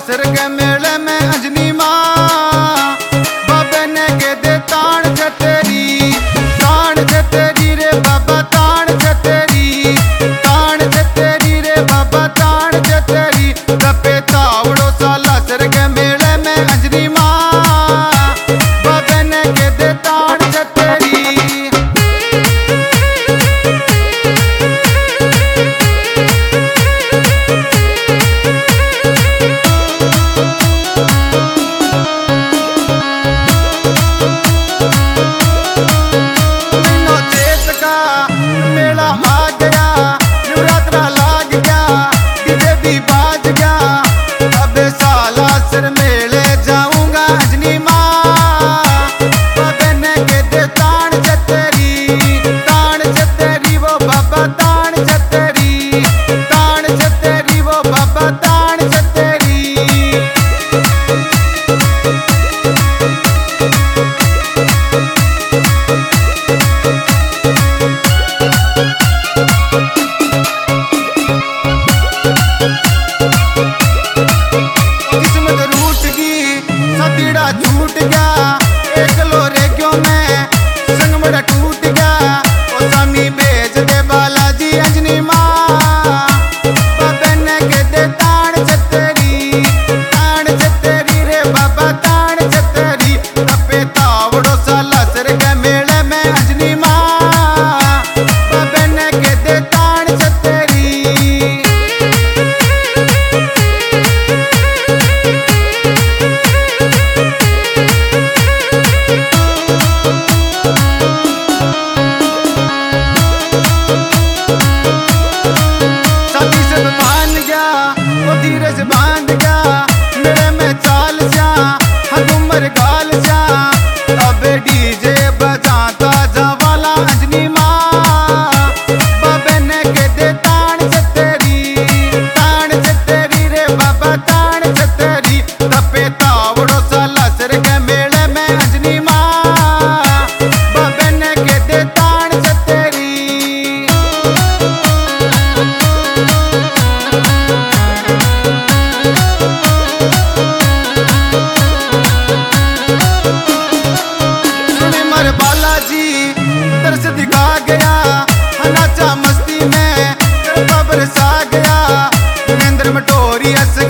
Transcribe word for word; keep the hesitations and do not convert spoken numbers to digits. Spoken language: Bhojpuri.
लासर के मेले में अंजनी माँ बाबे ने के दे तान छे तेरी तान छे तेरी रे बाबा तान छे तेरी तान छे तेरी रे बाबा तान छे तेरी तपे तावड़ो सा लासर के मेले में अंजनी माँ बाबे ने के दे तान छे तेरी। मेला आ गया नवरात्रा लाग गया डीजे भी बाज गया अब साला सिर मेले जाऊंगा अंजनी माँ बाबे ने के दे तान छे तेरी तान छे तेरी वो बाबा तान छे तेरी तान छे तेरी वो बाबा तान छे तेरी। किस्मत रूठ गई सतीड़ा झूठ गया एक लोरे क्यों मैं संग मेरा टूट गया ओ स्वामी भेज दे बालाजी अंजनी माँ बाबे ने के दे तान छे तेरी तान छे तेरी रे बाबा तान छे तेरी तपे तावड़ो सा लासर के मेले में अंजनी माँ बाबे ने के दे तान छे तेरी। मान गया वो धीरज बांध गया मेरे में चाल जा हम उम्र गाल जा अब डीजे बजाता जावाला अंजनी माँ बाबे ने के दे तान छे तेरी तान छे तेरी रे बाबा तान छे तेरी तपे तावड़ो सा लासर के मेले में अंजनी माँ बाबे ने के दे तान छे तेरी। बालाजी दर्श दिखा गया नाचा मस्ती में बरसा गया नरेंद्र मटोरी